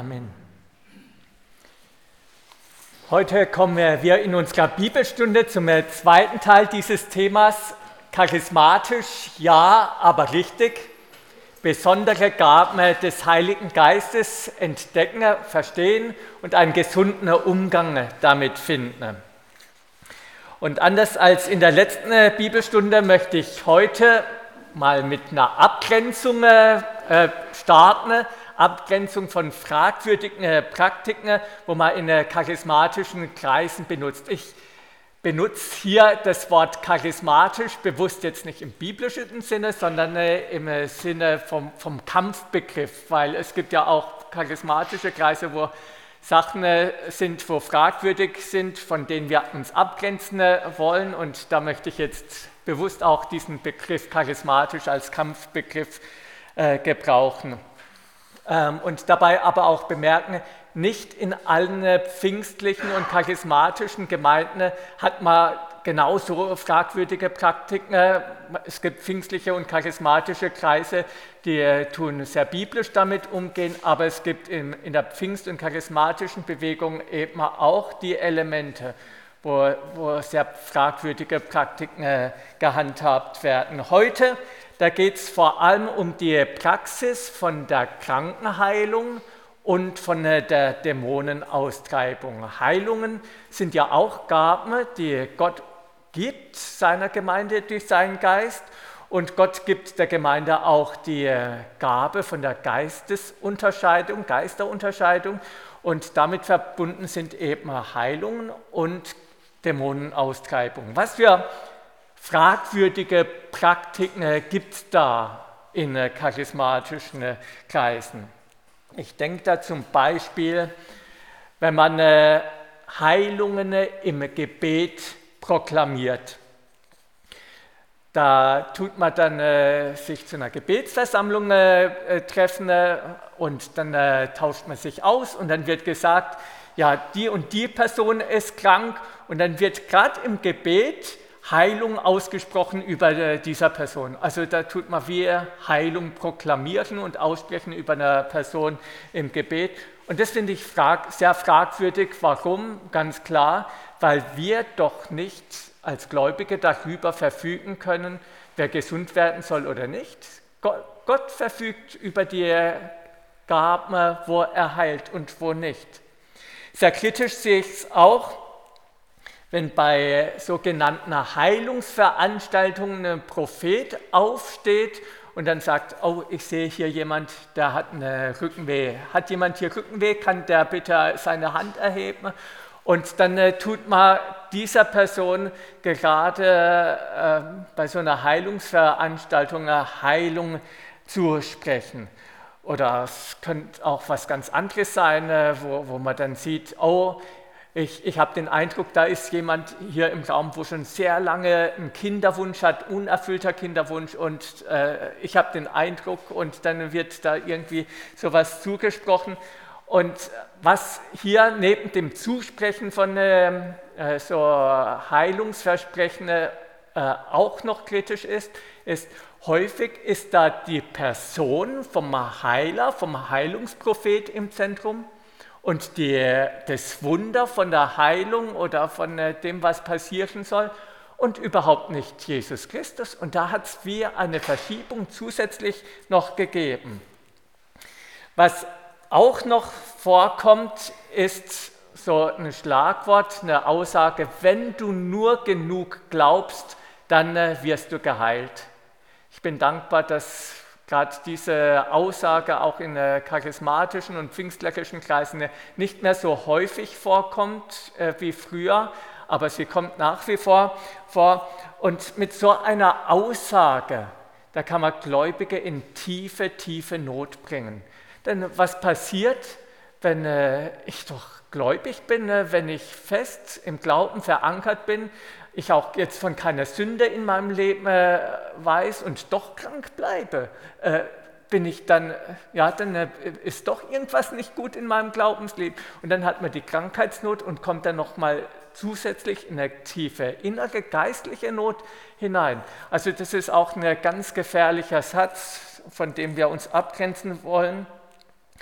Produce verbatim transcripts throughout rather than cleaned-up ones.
Amen. Heute kommen wir in unserer Bibelstunde zum zweiten Teil dieses Themas. Charismatisch, ja, aber richtig. Besondere Gaben des Heiligen Geistes entdecken, verstehen und einen gesunden Umgang damit finden. Und anders als in der letzten Bibelstunde möchte ich heute mal mit einer Abgrenzung äh, starten, Abgrenzung von fragwürdigen äh, Praktiken, wo man in äh, charismatischen Kreisen benutzt. Ich benutze hier das Wort charismatisch bewusst jetzt nicht im biblischen Sinne, sondern äh, im äh, Sinne vom, vom Kampfbegriff, weil es gibt ja auch charismatische Kreise, wo Sachen äh, sind, wo fragwürdig sind, von denen wir uns abgrenzen äh, wollen, und da möchte ich jetzt bewusst auch diesen Begriff charismatisch als Kampfbegriff äh, gebrauchen. Ähm, und dabei aber auch bemerken, nicht in allen äh, pfingstlichen und charismatischen Gemeinden hat man genauso fragwürdige Praktiken. Es gibt pfingstliche und charismatische Kreise, die äh, tun sehr biblisch damit umgehen, aber es gibt in, in der Pfingst- und charismatischen Bewegung eben auch die Elemente, Wo, wo sehr fragwürdige Praktiken äh, gehandhabt werden. Heute, da geht es vor allem um die Praxis von der Krankenheilung und von äh, der Dämonenaustreibung. Heilungen sind ja auch Gaben, die Gott gibt seiner Gemeinde durch seinen Geist, und Gott gibt der Gemeinde auch die äh, Gabe von der Geistesunterscheidung, Geisterunterscheidung, und damit verbunden sind eben Heilungen und Dämonenaustreibung. Was für fragwürdige Praktiken äh, gibt es da in äh, charismatischen äh, Kreisen? Ich denke da zum Beispiel, wenn man äh, Heilungen äh, im Gebet proklamiert. Da tut man dann äh, sich zu einer Gebetsversammlung äh, treffen äh, und dann äh, tauscht man sich aus, und dann wird gesagt, ja, die und die Person ist krank, und dann wird gerade im Gebet Heilung ausgesprochen über äh, dieser Person. Also da tut man wie Heilung proklamieren und aussprechen über eine Person im Gebet. Und das finde ich frag, sehr fragwürdig. Warum? Ganz klar, weil wir doch nicht als Gläubige darüber verfügen können, wer gesund werden soll oder nicht. Gott, Gott verfügt über die Gaben, wo er heilt und wo nicht. Sehr kritisch sehe ich es auch, wenn bei sogenannten Heilungsveranstaltungen ein Prophet aufsteht und dann sagt, oh, ich sehe hier jemand, der hat eine Rückenweh. Hat jemand hier Rückenweh, kann der bitte seine Hand erheben? Und dann äh, tut man dieser Person gerade äh, bei so einer Heilungsveranstaltung eine Heilung zusprechen. Oder es könnte auch was ganz anderes sein, äh, wo, wo man dann sieht, oh, ich, ich habe den Eindruck, da ist jemand hier im Raum, wo schon sehr lange einen Kinderwunsch hat, unerfüllter Kinderwunsch, und äh, ich habe den Eindruck, und dann wird da irgendwie sowas zugesprochen. Und was hier neben dem Zusprechen von äh, so Heilungsversprechen äh, auch noch kritisch ist, ist, häufig ist da die Person vom Heiler, vom Heilungsprophet im Zentrum, und die, das Wunder von der Heilung oder von äh, dem, was passieren soll, und überhaupt nicht Jesus Christus. Und da hat es wie eine Verschiebung zusätzlich noch gegeben. Was auch noch vorkommt, ist so ein Schlagwort, eine Aussage: Wenn du nur genug glaubst, dann äh, wirst du geheilt. Ich bin dankbar, dass gerade diese Aussage auch in äh, charismatischen und pfingstlerischen Kreisen äh, nicht mehr so häufig vorkommt äh, wie früher, aber sie kommt nach wie vor vor. Und mit so einer Aussage, da kann man Gläubige in tiefe, tiefe Not bringen. Denn was passiert, wenn äh, ich doch gläubig bin, äh, wenn ich fest im Glauben verankert bin, ich auch jetzt von keiner Sünde in meinem Leben äh, weiß und doch krank bleibe, äh, bin ich dann, äh, ja, dann äh, ist doch irgendwas nicht gut in meinem Glaubensleben. Und dann hat man die Krankheitsnot und kommt dann nochmal zusätzlich in eine tiefe innere geistliche Not hinein. Also das ist auch ein ganz gefährlicher Satz, von dem wir uns abgrenzen wollen.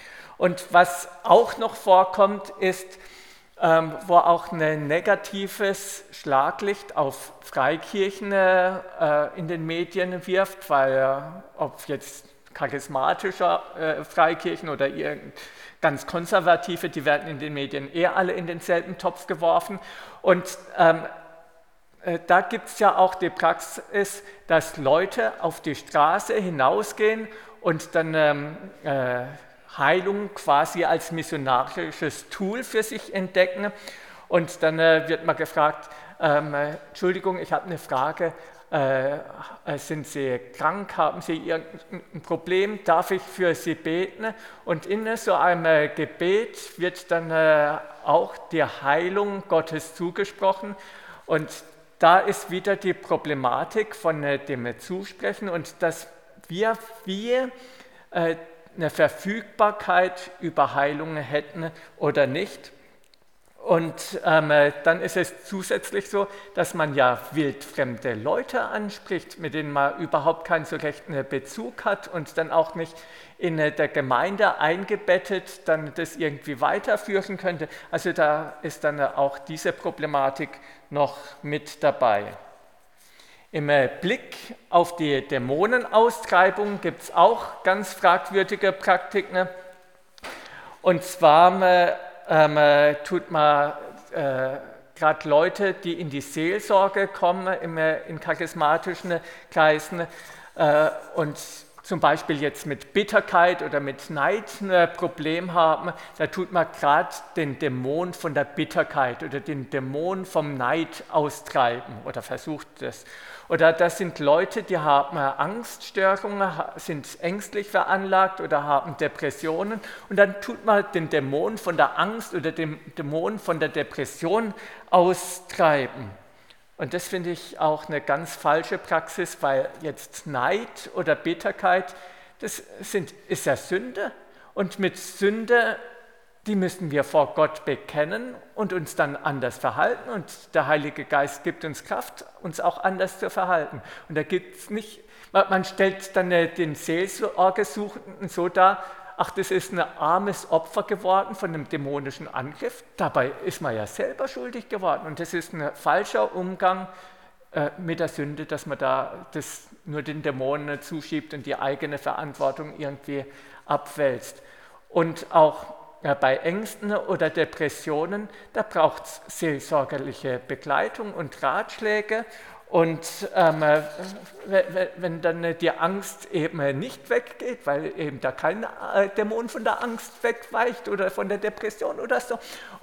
Und was auch noch vorkommt, ist, ähm, wo auch ein negatives Schlaglicht auf Freikirchen äh, in den Medien wirft, weil äh, ob jetzt charismatische äh, Freikirchen oder irgend ganz konservative, die werden in den Medien eher alle in denselben Topf geworfen. Und ähm, äh, da gibt es ja auch die Praxis, dass Leute auf die Straße hinausgehen und dann ähm, äh, Heilung quasi als missionarisches Tool für sich entdecken. Und dann äh, wird man gefragt, ähm, äh, Entschuldigung, ich habe eine Frage, äh, äh, sind Sie krank, haben Sie irgendein Problem, darf ich für Sie beten? Und in so einem äh, Gebet wird dann äh, auch die Heilung Gottes zugesprochen. Und da ist wieder die Problematik von äh, dem Zusprechen und dass wir, wir äh, eine Verfügbarkeit über Heilungen hätten oder nicht. Und ähm, dann ist es zusätzlich so, dass man ja wildfremde Leute anspricht, mit denen man überhaupt keinen so rechten Bezug hat und dann auch nicht in der Gemeinde eingebettet dann das irgendwie weiterführen könnte. Also da ist dann auch diese Problematik noch mit dabei. Im Blick auf die Dämonenaustreibung gibt es auch ganz fragwürdige Praktiken. Und zwar ähm, tut man äh, gerade Leute, die in die Seelsorge kommen, im, in charismatischen Kreisen äh, und zum Beispiel jetzt mit Bitterkeit oder mit Neid ein Problem haben, da tut man gerade den Dämon von der Bitterkeit oder den Dämon vom Neid austreiben oder versucht das. Oder das sind Leute, die haben Angststörungen, sind ängstlich veranlagt oder haben Depressionen und dann tut man den Dämon von der Angst oder den Dämon von der Depression austreiben. Und das finde ich auch eine ganz falsche Praxis, weil jetzt Neid oder Bitterkeit, das sind, ist ja Sünde. Und mit Sünde, die müssen wir vor Gott bekennen und uns dann anders verhalten. Und der Heilige Geist gibt uns Kraft, uns auch anders zu verhalten. Und da gibt es nicht, man stellt dann den Seelsorgesuchenden so dar, ach, das ist ein armes Opfer geworden von einem dämonischen Angriff. Dabei ist man ja selber schuldig geworden. Und das ist ein falscher Umgang äh, mit der Sünde, dass man da das nur den Dämonen zuschiebt und die eigene Verantwortung irgendwie abwälzt. Und auch äh, bei Ängsten oder Depressionen, da braucht es seelsorgerliche Begleitung und Ratschläge. Und ähm, wenn dann die Angst eben nicht weggeht, weil eben da kein Dämon von der Angst wegweicht oder von der Depression oder so,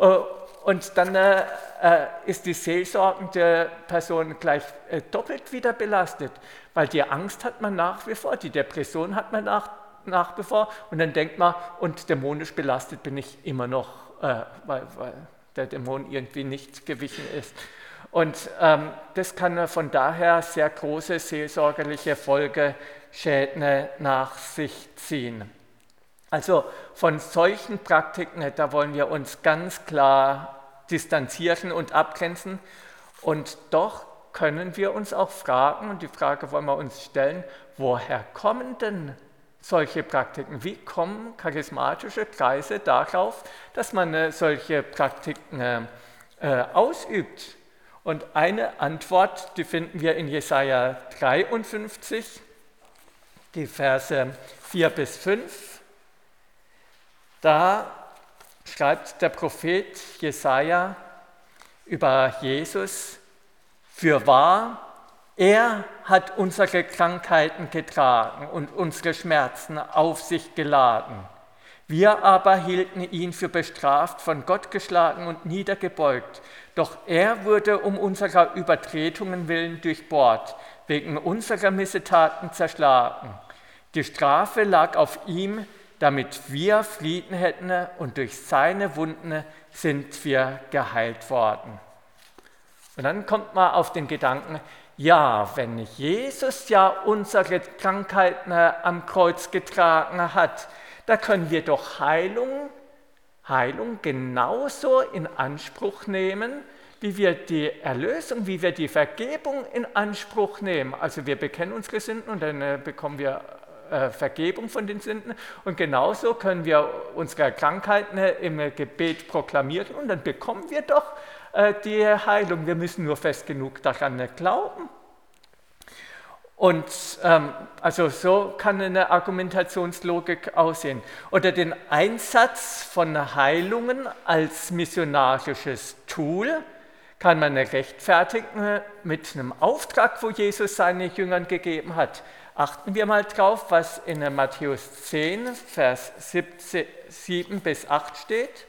und dann äh, ist die seelsorgende Person gleich äh, doppelt wieder belastet, weil die Angst hat man nach wie vor, die Depression hat man nach, nach wie vor und dann denkt man, und dämonisch belastet bin ich immer noch, äh, weil, weil der Dämon irgendwie nicht gewichen ist. Und ähm, das kann von daher sehr große seelsorgerliche Folgeschäden nach sich ziehen. Also von solchen Praktiken, da wollen wir uns ganz klar distanzieren und abgrenzen. Und doch können wir uns auch fragen, und die Frage wollen wir uns stellen, woher kommen denn solche Praktiken? Wie kommen charismatische Kreise darauf, dass man äh, solche Praktiken äh, ausübt? Und eine Antwort, die finden wir in Jesaja dreiundfünfzig, die Verse vier bis fünf. Da schreibt der Prophet Jesaja über Jesus: Fürwahr, er hat unsere Krankheiten getragen und unsere Schmerzen auf sich geladen. Wir aber hielten ihn für bestraft, von Gott geschlagen und niedergebeugt. Doch er wurde um unserer Übertretungen willen durchbohrt, wegen unserer Missetaten zerschlagen. Die Strafe lag auf ihm, damit wir Frieden hätten, und durch seine Wunden sind wir geheilt worden. Und dann kommt man auf den Gedanken, ja, wenn Jesus ja unsere Krankheiten am Kreuz getragen hat, da können wir doch Heilung, Heilung genauso in Anspruch nehmen, wie wir die Erlösung, wie wir die Vergebung in Anspruch nehmen. Also wir bekennen unsere Sünden und dann äh, bekommen wir äh, Vergebung von den Sünden. Und genauso können wir unsere Krankheiten im Gebet proklamieren und dann bekommen wir doch äh, die Heilung. Wir müssen nur fest genug daran glauben. Und ähm, also so kann eine Argumentationslogik aussehen. Oder den Einsatz von Heilungen als missionarisches Tool kann man rechtfertigen mit einem Auftrag, wo Jesus seinen Jüngern gegeben hat. Achten wir mal drauf, was in Matthäus zehn, Vers sieben bis acht steht.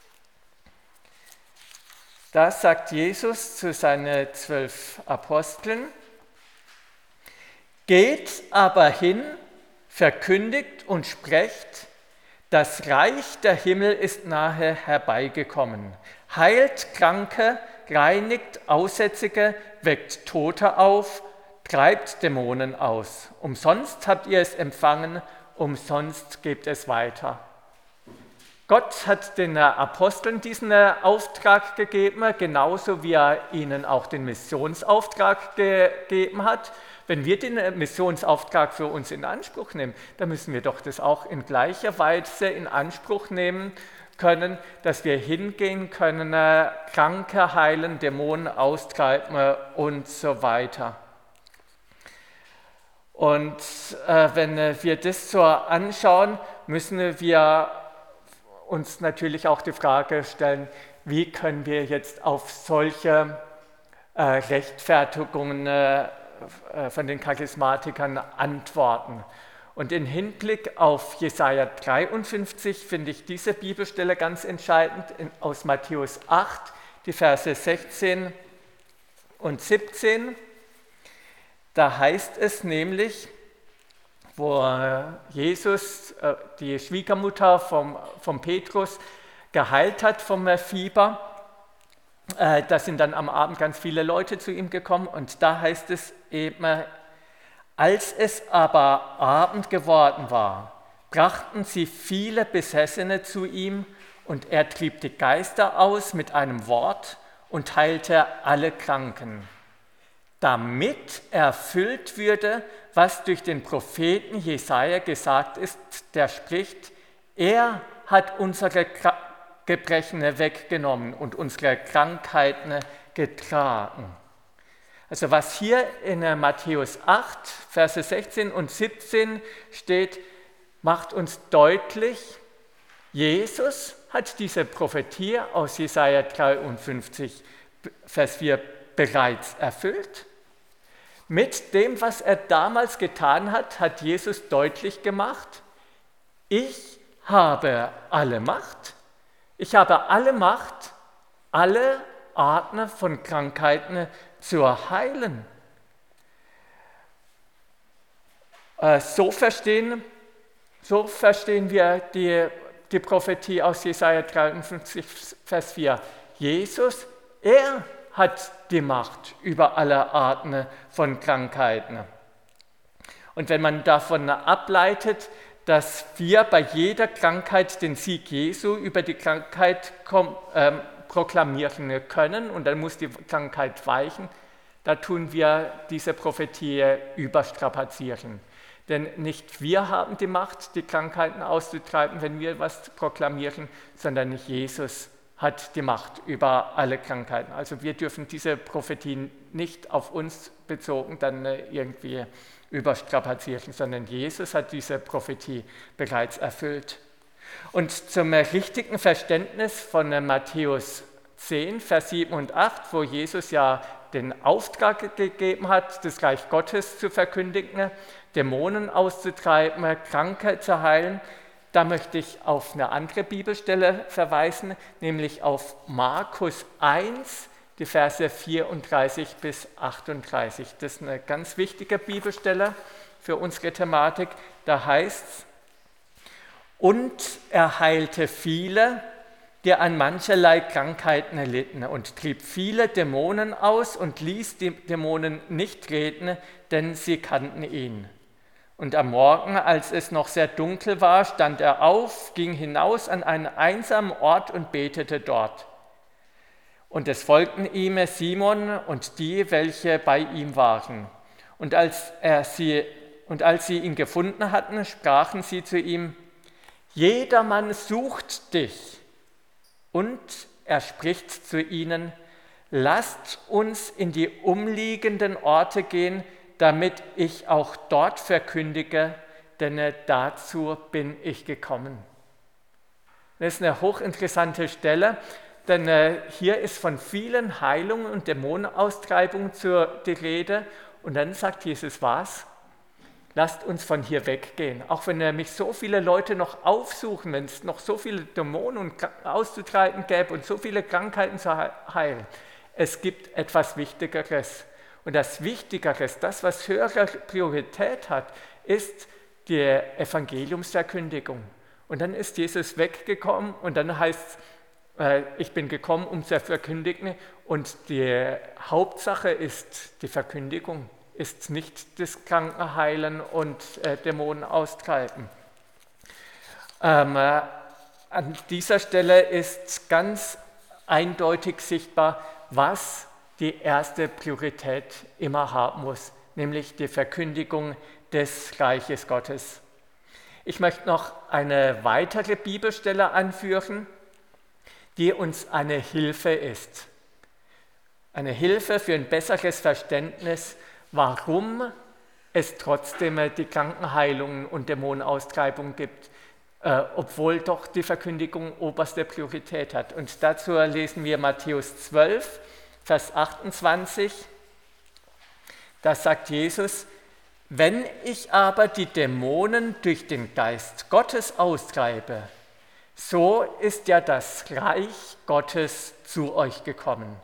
Da sagt Jesus zu seinen zwölf Aposteln: Geht aber hin, verkündigt und sprecht, das Reich der Himmel ist nahe herbeigekommen. Heilt Kranke, reinigt Aussätzige, weckt Tote auf, treibt Dämonen aus. Umsonst habt ihr es empfangen, umsonst gebt es weiter. Gott hat den Aposteln diesen Auftrag gegeben, genauso wie er ihnen auch den Missionsauftrag gegeben hat. Wenn wir den Missionsauftrag für uns in Anspruch nehmen, dann müssen wir doch das auch in gleicher Weise in Anspruch nehmen können, dass wir hingehen können, Kranke heilen, Dämonen austreiben und so weiter. Und äh, wenn wir das so anschauen, müssen wir uns natürlich auch die Frage stellen, wie können wir jetzt auf solche äh, Rechtfertigungen äh, von den Charismatikern antworten. Und im Hinblick auf Jesaja dreiundfünfzig finde ich diese Bibelstelle ganz entscheidend in, aus Matthäus acht, die Verse sechzehn und siebzehn. Da heißt es nämlich, wo Jesus äh, die Schwiegermutter vom, vom Petrus geheilt hat vom Fieber. Äh, da sind dann am Abend ganz viele Leute zu ihm gekommen und da heißt es eben, als es aber Abend geworden war, brachten sie viele Besessene zu ihm und er trieb die Geister aus mit einem Wort und heilte alle Kranken, damit erfüllt würde, was durch den Propheten Jesaja gesagt ist, der spricht: Er hat unsere Gebrechen weggenommen und unsere Krankheiten getragen. Also was hier in Matthäus acht, Verse sechzehn und siebzehn steht, macht uns deutlich, Jesus hat diese Prophetie aus Jesaja dreiundfünfzig, Vers vier bereits erfüllt. Mit dem, was er damals getan hat, hat Jesus deutlich gemacht: Ich habe alle Macht. Ich habe alle Macht, alle Arten von Krankheiten zu heilen. So verstehen, so verstehen wir die, die Prophetie aus Jesaja dreiundfünfzig, Vers vier. Jesus, er hat die Macht über alle Arten von Krankheiten. Und wenn man davon ableitet, dass wir bei jeder Krankheit den Sieg Jesu über die Krankheit kom- ähm, proklamieren können und dann muss die Krankheit weichen, da tun wir diese Prophetie überstrapazieren. Denn nicht wir haben die Macht, die Krankheiten auszutreiben, wenn wir was proklamieren, sondern Jesus hat die Macht über alle Krankheiten. Also wir dürfen diese Prophetie nicht auf uns bezogen dann irgendwie überstrapazieren, sondern Jesus hat diese Prophetie bereits erfüllt. Und zum richtigen Verständnis von Matthäus zehn, Vers sieben und acht, wo Jesus ja den Auftrag gegeben hat, das Reich Gottes zu verkündigen, Dämonen auszutreiben, Kranke zu heilen, da möchte ich auf eine andere Bibelstelle verweisen, nämlich auf Markus eins, die Verse vierunddreißig bis achtunddreißig. Das ist eine ganz wichtige Bibelstelle für unsere Thematik. Da heißt es: Und er heilte viele, die an mancherlei Krankheiten erlitten, und trieb viele Dämonen aus und ließ die Dämonen nicht reden, denn sie kannten ihn. Und am Morgen, als es noch sehr dunkel war, stand er auf, ging hinaus an einen einsamen Ort und betete dort. Und es folgten ihm Simon und die, welche bei ihm waren. Und als er sie und als sie ihn gefunden hatten, sprachen sie zu ihm: Jedermann sucht dich. Und er spricht zu ihnen: Lasst uns in die umliegenden Orte gehen, damit ich auch dort verkündige, denn dazu bin ich gekommen. Das ist eine hochinteressante Stelle, denn äh, hier ist von vielen Heilungen und Dämonenaustreibungen zur, die Rede. Und dann sagt Jesus was? Lasst uns von hier weggehen. Auch wenn nämlich so viele Leute noch aufsuchen, wenn es noch so viele Dämonen auszutreiben gäbe und so viele Krankheiten zu heilen. Es gibt etwas Wichtigeres. Und das Wichtigeres, das, was höhere Priorität hat, ist die Evangeliumsverkündigung. Und dann ist Jesus weggekommen und dann heißt es, äh, ich bin gekommen, um zu verkündigen. Und die Hauptsache ist die Verkündigung, ist nicht das Krankenheilen und äh, Dämonen austreiben. Ähm, äh, an dieser Stelle ist ganz eindeutig sichtbar, was die erste Priorität immer haben muss, nämlich die Verkündigung des Reiches Gottes. Ich möchte noch eine weitere Bibelstelle anführen, die uns eine Hilfe ist. Eine Hilfe für ein besseres Verständnis, warum es trotzdem die Krankenheilungen und Dämonenaustreibungen gibt, äh, obwohl doch die Verkündigung oberste Priorität hat. Und dazu lesen wir Matthäus zwölf, Vers achtundzwanzig. Da sagt Jesus: Wenn ich aber die Dämonen durch den Geist Gottes austreibe, so ist ja das Reich Gottes zu euch gekommen.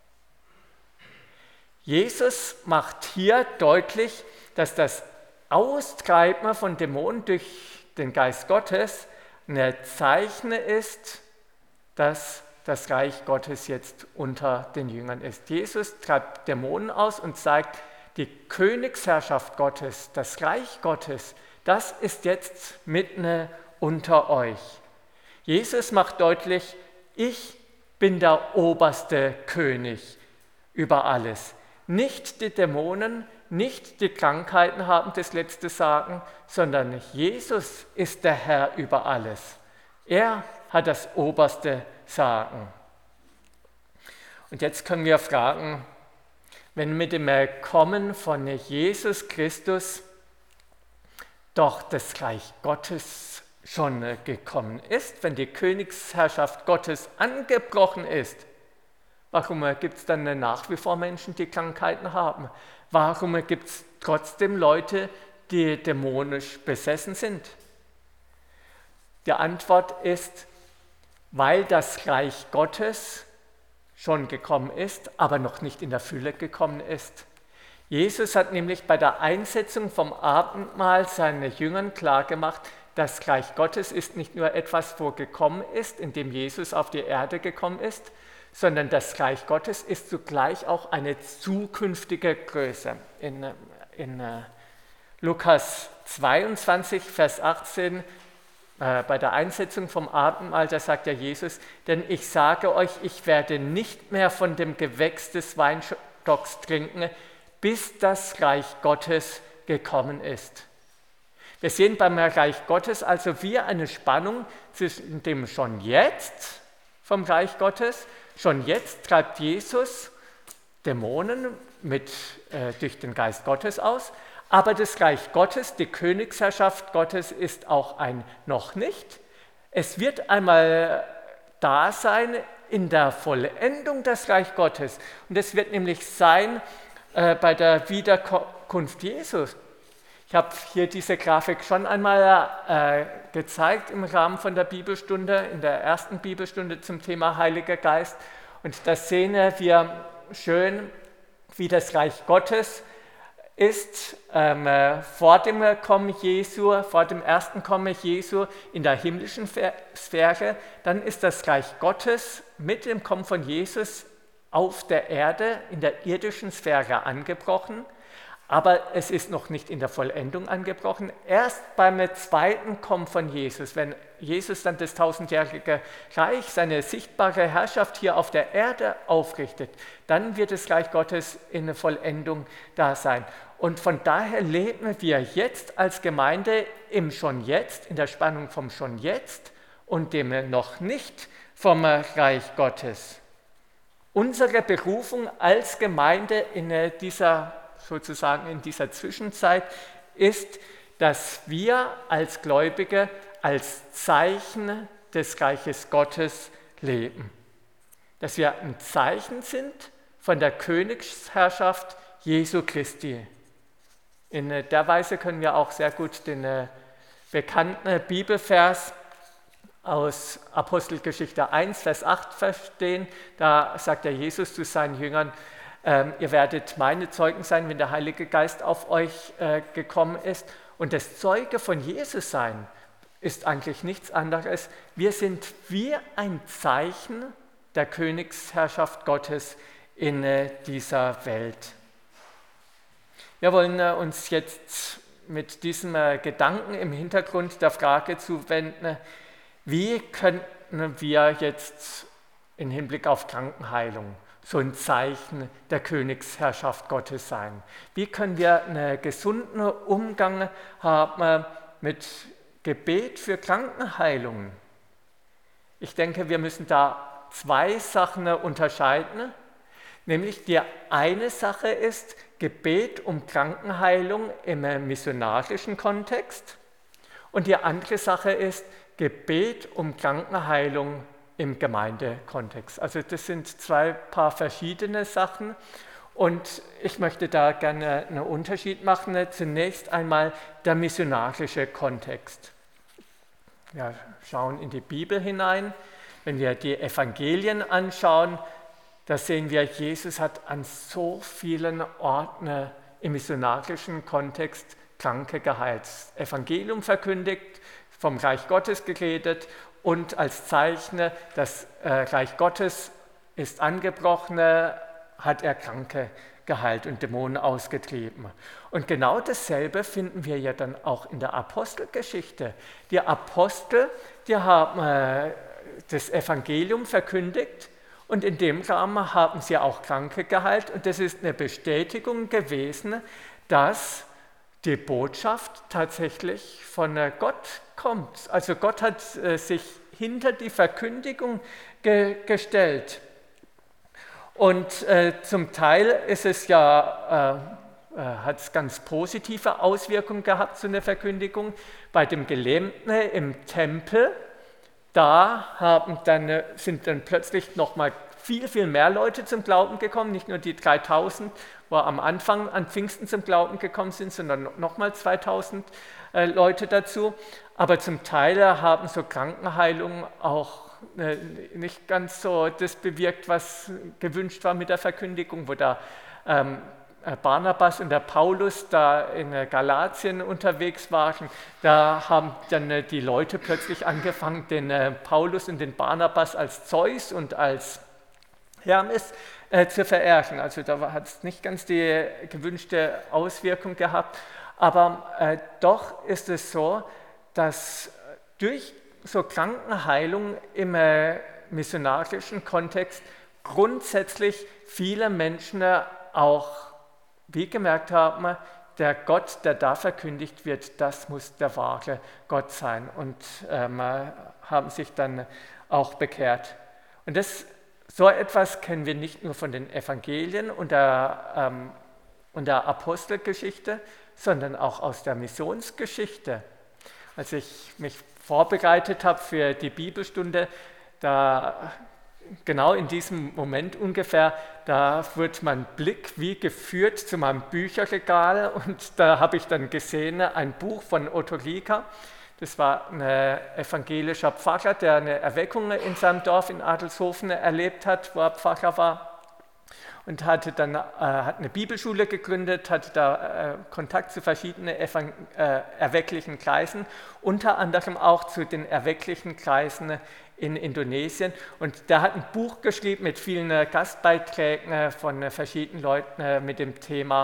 Jesus macht hier deutlich, dass das Austreiben von Dämonen durch den Geist Gottes ein Zeichen ist, dass das Reich Gottes jetzt unter den Jüngern ist. Jesus treibt Dämonen aus und zeigt, die Königsherrschaft Gottes, das Reich Gottes, das ist jetzt mitten unter euch. Jesus macht deutlich, ich bin der oberste König über alles. Nicht die Dämonen, nicht die Krankheiten haben das letzte Sagen, sondern Jesus ist der Herr über alles. Er hat das oberste Sagen. Und jetzt können wir fragen, wenn mit dem Kommen von Jesus Christus doch das Reich Gottes schon gekommen ist, wenn die Königsherrschaft Gottes angebrochen ist, warum gibt es dann nach wie vor Menschen, die Krankheiten haben? Warum gibt es trotzdem Leute, die dämonisch besessen sind? Die Antwort ist, weil das Reich Gottes schon gekommen ist, aber noch nicht in der Fülle gekommen ist. Jesus hat nämlich bei der Einsetzung vom Abendmahl seinen Jüngern klargemacht, das Reich Gottes ist nicht nur etwas, wo gekommen ist, indem Jesus auf die Erde gekommen ist, sondern das Reich Gottes ist zugleich auch eine zukünftige Größe. In, in uh, Lukas zweiundzwanzig, Vers achtzehn, äh, bei der Einsetzung vom Abendmahl, da sagt ja Jesus, denn ich sage euch, ich werde nicht mehr von dem Gewächs des Weinstocks trinken, bis das Reich Gottes gekommen ist. Wir sehen beim Reich Gottes also wie eine Spannung zwischen dem schon jetzt vom Reich Gottes. Schon jetzt treibt Jesus Dämonen mit, äh, durch den Geist Gottes aus, aber das Reich Gottes, die Königsherrschaft Gottes ist auch ein noch nicht. Es wird einmal da sein in der Vollendung des Reich Gottes und es wird nämlich sein äh, bei der Wiederkunft Jesus. Ich habe hier diese Grafik schon einmal äh, gezeigt im Rahmen von der Bibelstunde, in der ersten Bibelstunde zum Thema Heiliger Geist. Und da sehen wir schön, wie das Reich Gottes ist ähm, vor dem Kommen Jesu, vor dem ersten Kommen Jesu in der himmlischen Sphäre. Dann ist das Reich Gottes mit dem Kommen von Jesus auf der Erde, in der irdischen Sphäre angebrochen. Aber es ist noch nicht in der Vollendung angebrochen. Erst beim zweiten Kommen von Jesus, wenn Jesus dann das tausendjährige Reich, seine sichtbare Herrschaft hier auf der Erde aufrichtet, dann wird das Reich Gottes in der Vollendung da sein. Und von daher leben wir jetzt als Gemeinde im Schon Jetzt, in der Spannung vom Schon Jetzt und dem noch nicht vom Reich Gottes. Unsere Berufung als Gemeinde in dieser sozusagen in dieser Zwischenzeit ist, dass wir als Gläubige als Zeichen des Reiches Gottes leben. Dass wir ein Zeichen sind von der Königsherrschaft Jesu Christi. In der Weise können wir auch sehr gut den bekannten Bibelvers aus Apostelgeschichte eins, Vers acht verstehen. Da sagt der Jesus zu seinen Jüngern: Ähm, ihr werdet meine Zeugen sein, wenn der Heilige Geist auf euch äh, gekommen ist. Und das Zeuge von Jesus sein ist eigentlich nichts anderes. Wir sind wie ein Zeichen der Königsherrschaft Gottes in äh, dieser Welt. Wir wollen äh, uns jetzt mit diesem äh, Gedanken im Hintergrund der Frage zuwenden, wie könnten wir jetzt im Hinblick auf Krankenheilung so ein Zeichen der Königsherrschaft Gottes sein? Wie können wir einen gesunden Umgang haben mit Gebet für Krankenheilung? Ich denke, wir müssen da zwei Sachen unterscheiden. Nämlich die eine Sache ist Gebet um Krankenheilung im missionarischen Kontext und die andere Sache ist Gebet um Krankenheilung im Gemeindekontext. Also das sind zwei paar verschiedene Sachen und ich möchte da gerne einen Unterschied machen. Zunächst einmal der missionarische Kontext. Wir schauen in die Bibel hinein. Wenn wir die Evangelien anschauen, da sehen wir, Jesus hat an so vielen Orten im missionarischen Kontext Kranke geheilt. Das Evangelium verkündigt, vom Reich Gottes geredet und als Zeichen, das äh, Reich Gottes ist angebrochen, hat er Kranke geheilt und Dämonen ausgetrieben. Und genau dasselbe finden wir ja dann auch in der Apostelgeschichte. Die Apostel, die haben äh, das Evangelium verkündigt und in dem Rahmen haben sie auch Kranke geheilt. Und das ist eine Bestätigung gewesen, dass die Botschaft tatsächlich von Gott kommt. Also Gott hat äh, sich hinter die Verkündigung ge- gestellt. Und äh, zum Teil ist es ja, äh, äh, hat es ganz positive Auswirkungen gehabt, so eine Verkündigung. Bei dem Gelähmten im Tempel, da haben dann, sind dann plötzlich nochmal viel, viel mehr Leute zum Glauben gekommen, nicht nur die dreitausend, wo am Anfang an Pfingsten zum Glauben gekommen sind, sondern nochmal zweitausend äh, Leute dazu. Aber zum Teil haben so Krankenheilungen auch äh, nicht ganz so das bewirkt, was gewünscht war mit der Verkündigung, wo da ähm, Barnabas und der Paulus da in Galatien unterwegs waren. Da haben dann äh, die Leute plötzlich angefangen, den äh, Paulus und den Barnabas als Zeus und als Hermes äh, zu verehren. Also da hat es nicht ganz die gewünschte Auswirkung gehabt. Aber äh, doch ist es so, dass durch so Krankenheilung im äh, missionarischen Kontext grundsätzlich viele Menschen äh, auch wie gemerkt haben, der Gott, der da verkündigt wird, das muss der wahre Gott sein und ähm, haben sich dann auch bekehrt. Und das So etwas kennen wir nicht nur von den Evangelien und der, ähm, und der Apostelgeschichte, sondern auch aus der Missionsgeschichte. Als ich mich vorbereitet habe für die Bibelstunde, da genau in diesem Moment ungefähr, da wird mein Blick wie geführt zu meinem Bücherregal und da habe ich dann gesehen, ein Buch von Otto Rieger. Das war ein evangelischer Pfarrer, der eine Erweckung in seinem Dorf in Adelshofen erlebt hat, wo er Pfarrer war. Und hatte dann äh, hat eine Bibelschule gegründet, hatte da äh, Kontakt zu verschiedenen Evang äh, erwecklichen Kreisen, unter anderem auch zu den erwecklichen Kreisen in Indonesien. Und der hat ein Buch geschrieben mit vielen äh, Gastbeiträgen äh, von äh, verschiedenen Leuten äh, mit dem Thema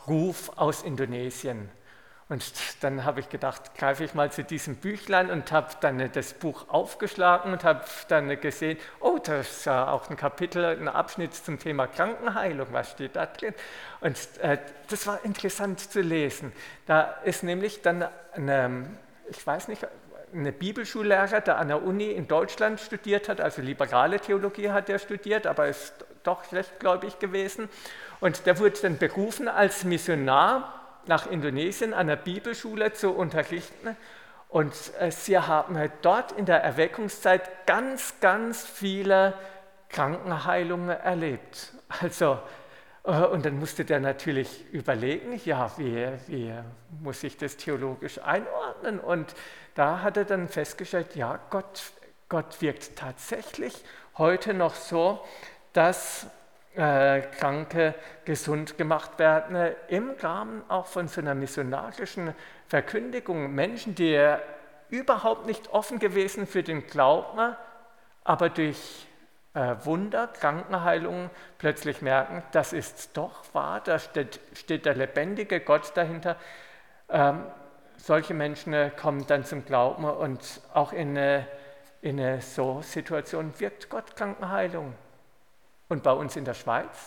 Ruf aus Indonesien. Und dann habe ich gedacht, greife ich mal zu diesem Büchlein und habe dann das Buch aufgeschlagen und habe dann gesehen, oh, da ist ja auch ein Kapitel, ein Abschnitt zum Thema Krankenheilung, was steht da drin? Und äh, das war interessant zu lesen. Da ist nämlich dann eine, ich weiß nicht, eine Bibelschullehrer, der an der Uni in Deutschland studiert hat, also liberale Theologie hat er studiert, aber ist doch rechtgläubig gewesen. Und der wurde dann berufen als Missionar nach Indonesien an der Bibelschule zu unterrichten. Und äh, sie haben halt dort in der Erweckungszeit ganz, ganz viele Krankenheilungen erlebt. Also, äh, und dann musste der natürlich überlegen, ja, wie, wie muss ich das theologisch einordnen? Und da hat er dann festgestellt, ja, Gott, Gott wirkt tatsächlich heute noch so, dass Äh, Kranke gesund gemacht werden, äh, im Rahmen auch von so einer missionarischen Verkündigung. Menschen, die äh, überhaupt nicht offen gewesen für den Glauben, aber durch äh, Wunder, Krankenheilungen plötzlich merken, das ist doch wahr, da steht, steht der lebendige Gott dahinter. Ähm, solche Menschen äh, kommen dann zum Glauben und auch in, äh, in äh, so Situationen wirkt Gott Krankenheilung. Und bei uns in der Schweiz?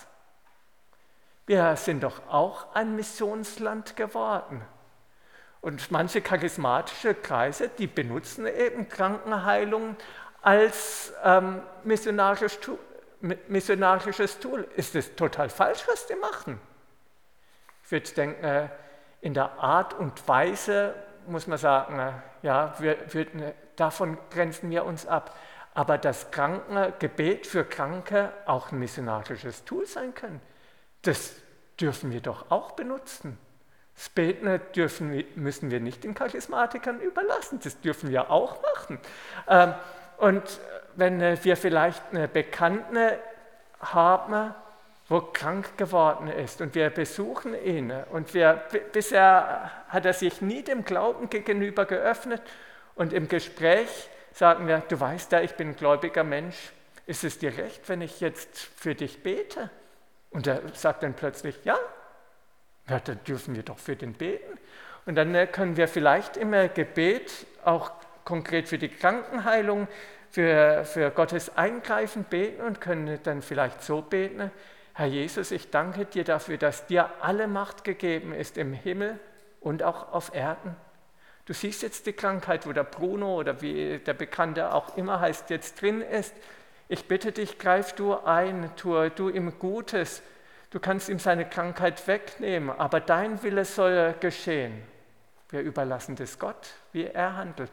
Wir sind doch auch ein Missionsland geworden. Und manche charismatische Kreise, die benutzen eben Krankenheilung als ähm, missionarisches, Tool, missionarisches Tool. Ist es total falsch, was die machen? Ich würde denken, in der Art und Weise muss man sagen, ja, wir, wir, davon grenzen wir uns ab. Aber dass Krankengebet für Kranke auch ein missionarisches Tool sein kann, das dürfen wir doch auch benutzen. Das Beten dürfen, müssen wir nicht den Charismatikern überlassen, das dürfen wir auch machen. Und wenn wir vielleicht eine Bekannte haben, wo krank geworden ist und wir besuchen ihn und wir, bisher hat er sich nie dem Glauben gegenüber geöffnet und im Gespräch sagen wir, du weißt ja, ich bin ein gläubiger Mensch, ist es dir recht, wenn ich jetzt für dich bete? Und er sagt dann plötzlich, ja, ja, dann dürfen wir doch für den beten. Und dann können wir vielleicht im Gebet auch konkret für die Krankenheilung, für, für Gottes Eingreifen beten und können dann vielleicht so beten, Herr Jesus, ich danke dir dafür, dass dir alle Macht gegeben ist im Himmel und auch auf Erden. Du siehst jetzt die Krankheit, wo der Bruno oder wie der Bekannte auch immer heißt, jetzt drin ist. Ich bitte dich, greif du ein, tue du ihm Gutes. Du kannst ihm seine Krankheit wegnehmen, aber dein Wille soll geschehen. Wir überlassen das Gott, wie er handelt.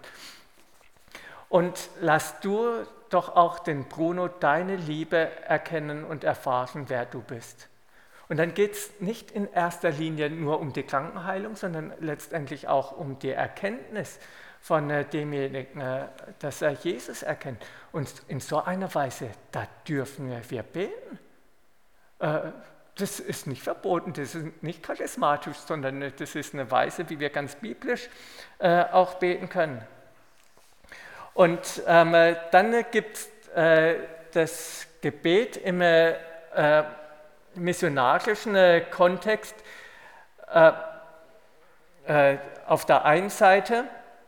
Und lass du doch auch den Bruno deine Liebe erkennen und erfahren, wer du bist. Und dann geht es nicht in erster Linie nur um die Krankenheilung, sondern letztendlich auch um die Erkenntnis von äh, demjenigen, äh, dass er Jesus erkennt. Und in so einer Weise, da dürfen wir beten. Äh, das ist nicht verboten, das ist nicht charismatisch, sondern das ist eine Weise, wie wir ganz biblisch äh, auch beten können. Und ähm, dann gibt es äh, das Gebet im äh, missionarischen äh, Kontext äh, äh, auf der einen Seite,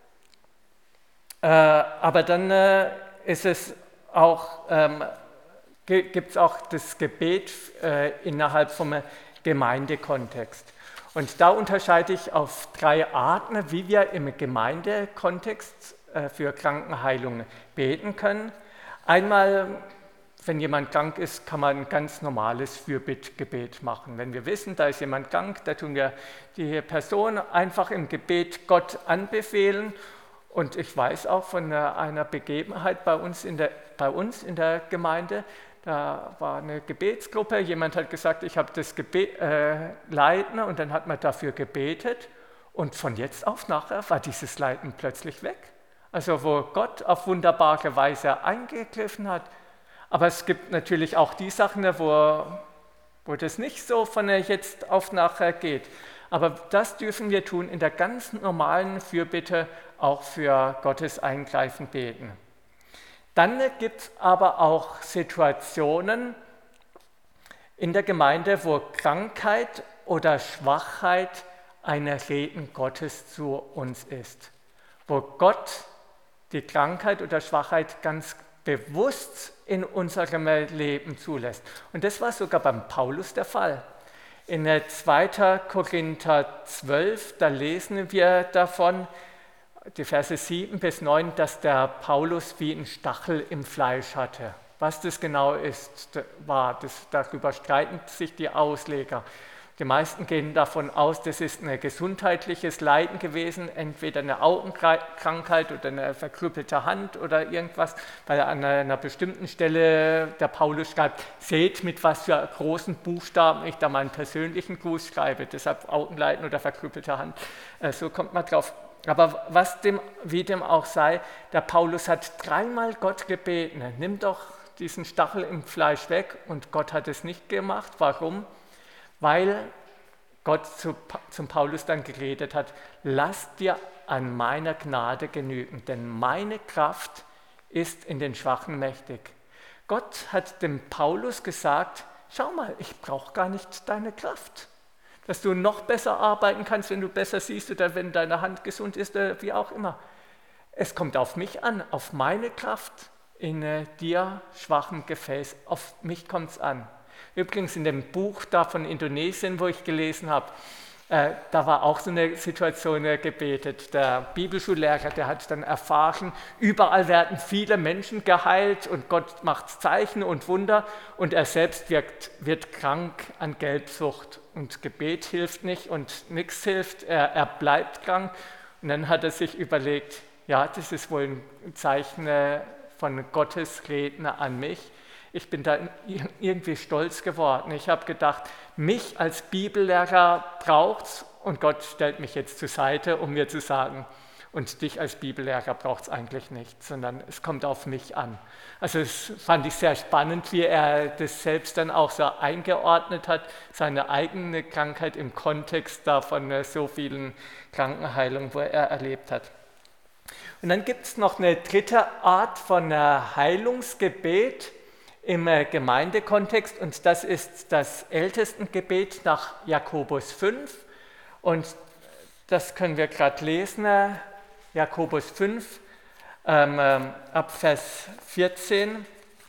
äh, aber dann äh, ist es auch, ähm, gibt es auch das Gebet äh, innerhalb vom Gemeindekontext. Und da unterscheide ich auf drei Arten, wie wir im Gemeindekontext äh, für Krankenheilung beten können. Einmal, wenn jemand krank ist, kann man ein ganz normales Fürbittgebet machen. Wenn wir wissen, da ist jemand krank, da tun wir die Person einfach im Gebet Gott anbefehlen. Und ich weiß auch von einer Begebenheit bei uns in der, bei uns in der Gemeinde, da war eine Gebetsgruppe, jemand hat gesagt, ich habe das Gebet, äh, Leiden und dann hat man dafür gebetet und von jetzt auf nachher war dieses Leiden plötzlich weg. Also wo Gott auf wunderbare Weise eingegriffen hat. Aber es gibt natürlich auch die Sachen, wo, wo das nicht so von jetzt auf nachher geht. Aber das dürfen wir tun in der ganz normalen Fürbitte, auch für Gottes Eingreifen beten. Dann gibt es aber auch Situationen in der Gemeinde, wo Krankheit oder Schwachheit eine Reden Gottes zu uns ist, wo Gott die Krankheit oder Schwachheit ganz bewusst in unserem Leben zulässt. Und das war sogar beim Paulus der Fall. In zweiter Korinther zwölf, da lesen wir davon, die Verse sieben bis neun, dass der Paulus wie einen Stachel im Fleisch hatte. Was das genau ist, war, das, darüber streiten sich die Ausleger. Die meisten gehen davon aus, das ist ein gesundheitliches Leiden gewesen, entweder eine Augenkrankheit oder eine verkrüppelte Hand oder irgendwas, weil an einer bestimmten Stelle der Paulus schreibt, seht, mit was für großen Buchstaben ich da meinen persönlichen Gruß schreibe, deshalb Augenleiden oder verkrüppelte Hand, so kommt man drauf. Aber was dem, wie dem auch sei, der Paulus hat dreimal Gott gebeten, nimm doch diesen Stachel im Fleisch weg, und Gott hat es nicht gemacht. Warum? Weil Gott zu, zum Paulus dann geredet hat, lass dir an meiner Gnade genügen, denn meine Kraft ist in den Schwachen mächtig. Gott hat dem Paulus gesagt, schau mal, ich brauche gar nicht deine Kraft, dass du noch besser arbeiten kannst, wenn du besser siehst oder wenn deine Hand gesund ist oder wie auch immer. Es kommt auf mich an, auf meine Kraft in äh, dir schwachem Gefäß, auf mich kommt es an. Übrigens in dem Buch da von Indonesien, wo ich gelesen habe, äh, da war auch so eine Situation äh, gebetet. Der Bibelschullehrer, der hat dann erfahren, überall werden viele Menschen geheilt und Gott macht Zeichen und Wunder, und er selbst wirkt, wird krank an Gelbsucht und Gebet hilft nicht und nichts hilft, er, er bleibt krank. Und dann hat er sich überlegt, ja, das ist wohl ein Zeichen äh, von Gottes Reden an mich. Ich bin da irgendwie stolz geworden. Ich habe gedacht, mich als Bibellehrer braucht es, und Gott stellt mich jetzt zur Seite, um mir zu sagen, und dich als Bibellehrer braucht es eigentlich nicht, sondern es kommt auf mich an. Also das fand ich sehr spannend, wie er das selbst dann auch so eingeordnet hat, seine eigene Krankheit im Kontext da von so vielen Krankenheilungen, wo er erlebt hat. Und dann gibt es noch eine dritte Art von Heilungsgebet im Gemeindekontext, und das ist das Ältestengebet nach Jakobus fünf, und das können wir gerade lesen, Jakobus fünf, ähm, ab Vers vierzehn,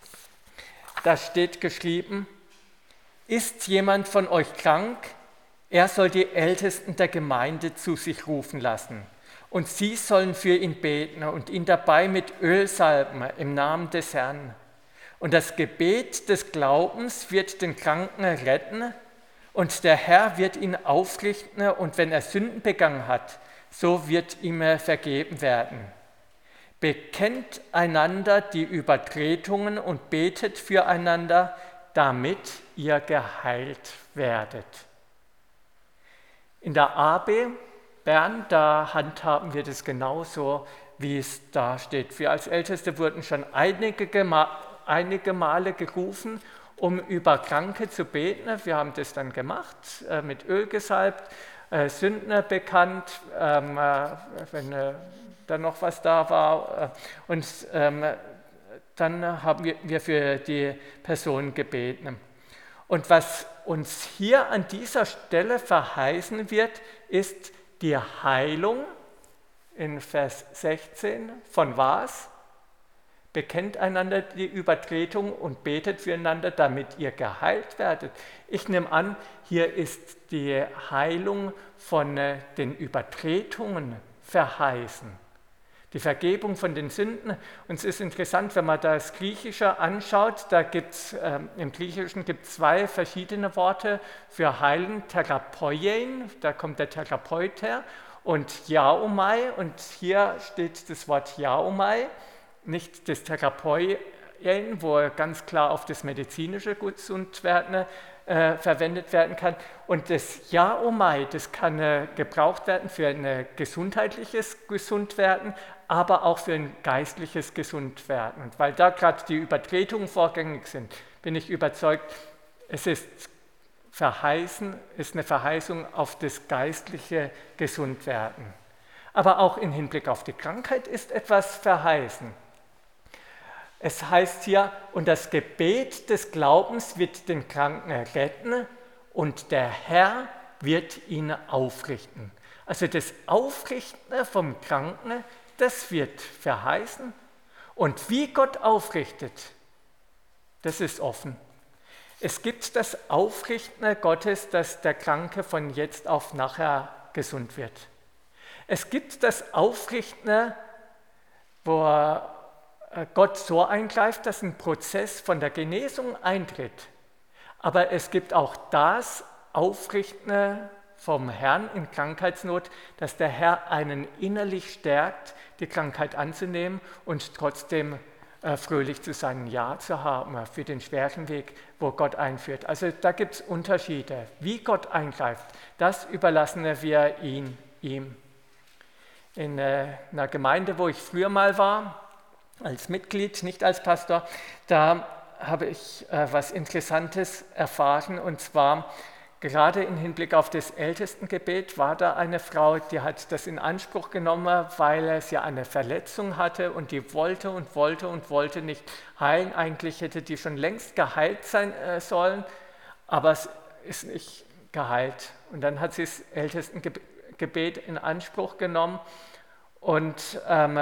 da steht geschrieben, ist jemand von euch krank, er soll die Ältesten der Gemeinde zu sich rufen lassen, und sie sollen für ihn beten und ihn dabei mit Öl salben im Namen des Herrn. Und das Gebet des Glaubens wird den Kranken retten, und der Herr wird ihn aufrichten, und wenn er Sünden begangen hat, so wird ihm vergeben werden. Bekennt einander die Übertretungen und betet füreinander, damit ihr geheilt werdet. In der A B Bern, da handhaben wir das genauso, wie es da steht. Wir als Älteste wurden schon einige Gema- einige Male gerufen, um über Kranke zu beten. Wir haben das dann gemacht, äh, mit Öl gesalbt, äh, Sünden bekannt, ähm, äh, wenn äh, da noch was da war. Äh, und ähm, dann haben wir, wir für die Person gebeten. Und was uns hier an dieser Stelle verheißen wird, ist die Heilung in Vers sechzehn von was? Bekennt einander die Übertretung und betet füreinander, damit ihr geheilt werdet. Ich nehme an, hier ist die Heilung von äh, den Übertretungen verheißen. Die Vergebung von den Sünden. Und es ist interessant, wenn man das Griechische anschaut, da gibt's, ähm, im Griechischen gibt es zwei verschiedene Worte für heilen, Therapeien, da kommt der Therapeut her, und Iaomai, und hier steht das Wort Iaomai, nicht das Therapeien, wo ganz klar auf das medizinische Gesundwerden äh, verwendet werden kann. Und das Iaomai, das kann äh, gebraucht werden für ein gesundheitliches Gesundwerden, aber auch für ein geistliches Gesundwerden. Und weil da gerade die Übertretungen vorgängig sind, bin ich überzeugt, es ist verheißen, ist eine Verheißung auf das geistliche Gesundwerden. Aber auch im Hinblick auf die Krankheit ist etwas verheißen. Es heißt hier, und das Gebet des Glaubens wird den Kranken retten, und der Herr wird ihn aufrichten. Also das Aufrichten vom Kranken, das wird verheißen. Und wie Gott aufrichtet, das ist offen. Es gibt das Aufrichten Gottes, dass der Kranke von jetzt auf nachher gesund wird. Es gibt das Aufrichten, wo Gott so eingreift, dass ein Prozess von der Genesung eintritt. Aber es gibt auch das Aufrichten vom Herrn in Krankheitsnot, dass der Herr einen innerlich stärkt, die Krankheit anzunehmen und trotzdem äh, fröhlich zu sein, Ja zu haben für den schweren Weg, wo Gott einführt. Also da gibt es Unterschiede. Wie Gott eingreift, das überlassen wir ihn, ihm. In äh, einer Gemeinde, wo ich früher mal war, als Mitglied, nicht als Pastor, da habe ich äh, was Interessantes erfahren, und zwar gerade im Hinblick auf das Ältestengebet war da eine Frau, die hat das in Anspruch genommen, weil sie eine Verletzung hatte und die wollte und wollte und wollte nicht heilen. Eigentlich hätte die schon längst geheilt sein äh, sollen, aber es ist nicht geheilt. Und dann hat sie das Ältestengebet in Anspruch genommen und ähm,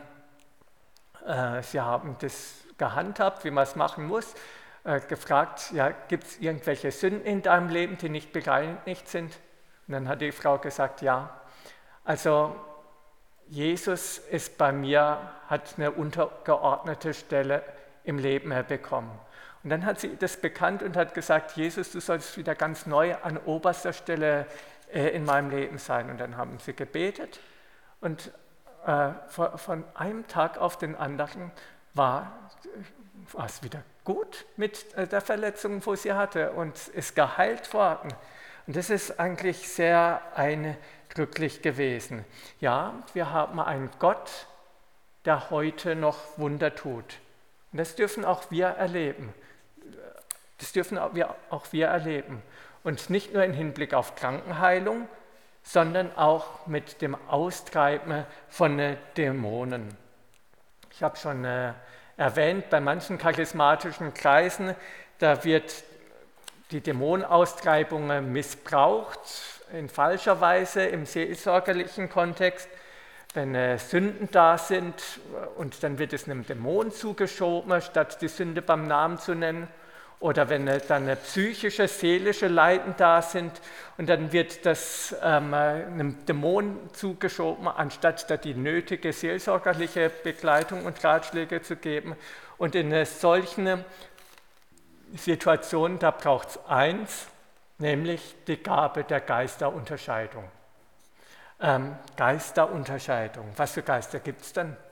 äh, sie haben das gehandhabt, wie man es machen muss. Äh, gefragt, ja, gibt es irgendwelche Sünden in deinem Leben, die nicht bereinigt sind? Und dann hat die Frau gesagt, ja. Also Jesus ist bei mir, hat eine untergeordnete Stelle im Leben bekommen. Und dann hat sie das bekannt und hat gesagt, Jesus, du sollst wieder ganz neu an oberster Stelle äh, in meinem Leben sein. Und dann haben sie gebetet und äh, von, von einem Tag auf den anderen war, war es wieder gut mit der Verletzung, wo sie hatte, und ist geheilt worden. Und das ist eigentlich sehr eindrücklich gewesen. Ja, wir haben einen Gott, der heute noch Wunder tut. Und das dürfen auch wir erleben. Das dürfen auch wir, auch wir erleben. Und nicht nur im Hinblick auf Krankenheilung, sondern auch mit dem Austreiben von Dämonen. Ich habe schon äh, erwähnt, bei manchen charismatischen Kreisen, da wird die Dämonenaustreibung missbraucht, in falscher Weise im seelsorgerlichen Kontext, wenn äh, Sünden da sind und dann wird es einem Dämon zugeschoben, statt die Sünde beim Namen zu nennen. Oder wenn äh, dann äh, psychische, seelische Leiden da sind und dann wird das ähm, einem Dämon zugeschoben, anstatt da die nötige seelsorgerliche Begleitung und Ratschläge zu geben. Und in äh, solchen Situationen, da braucht es eins, nämlich die Gabe der Geisterunterscheidung. Ähm, Geisterunterscheidung. Was für Geister gibt es denn?